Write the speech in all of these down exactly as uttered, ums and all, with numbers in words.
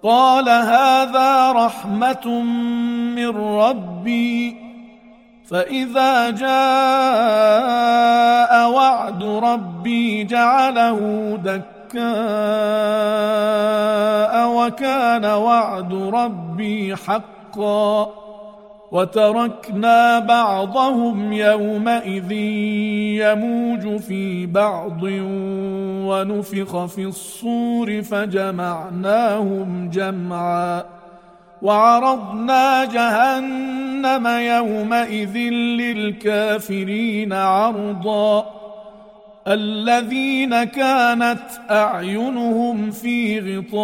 قال هذا رحمة من ربي فإذا جاء وعد ربي جعله دكاء وكان وعد ربي حقا وتركنا بعضهم يومئذ يموج في بعض ونفخ في الصور فجمعناهم جمعا وعرضنا جهنم يومئذ للكافرين عرضا الذين كانت أعينهم في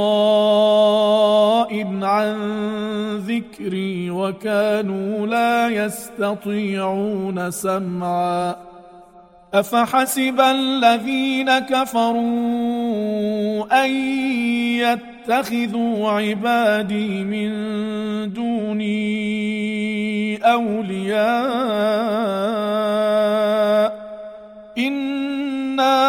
غطاء عن ذكري وكانوا لا يستطيعون سمعا أفحسب الذين كفروا أن يتخذوا عبادي من دوني أولياء إنا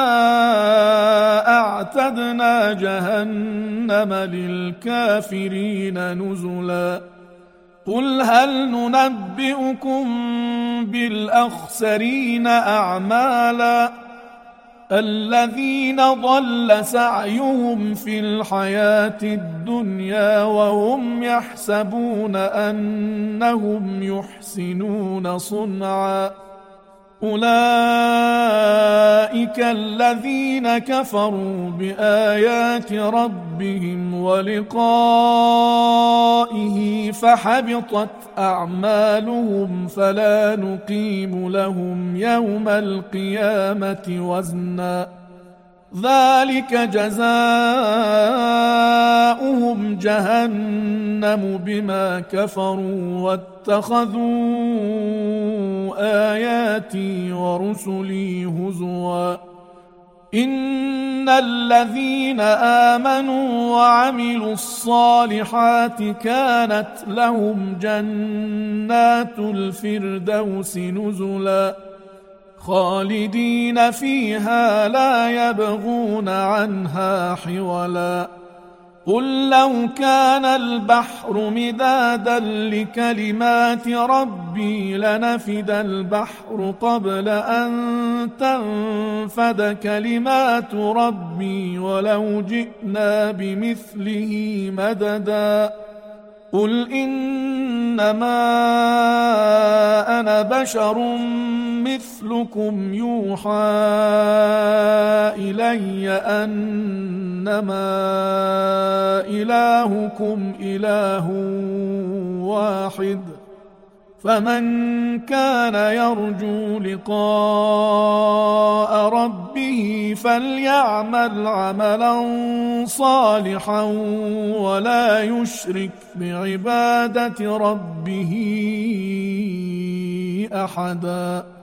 أعتدنا جهنم للكافرين نزلا قل هل ننبئكم بالأخسرين أعمالا الذين ضل سعيهم في الحياة الدنيا وهم يحسبون أنهم يحسنون صنعا أولئك الذين كفروا بآيات ربهم ولقائه فحبطت أعمالهم فلا نقيم لهم يوم القيامة وزنا ذلك جزاؤهم جهنم بما كفروا واتخذوا آياتي ورسلي هزوا إن الذين آمنوا وعملوا الصالحات كانت لهم جنات الفردوس نزلا خالدين فيها لا يبغون عنها حولا قل لو كان البحر مدادا لكلمات ربي لنفد البحر قبل أن تنفد كلمات ربي ولو جئنا بمثله مددا قل إنما أنا بشر مثلكم يوحى إلي أنما إلهكم إله واحد فمن كان يرجو لقاء ربه فليعمل عملا صالحا ولا يشرك بعبادة ربه أحدا.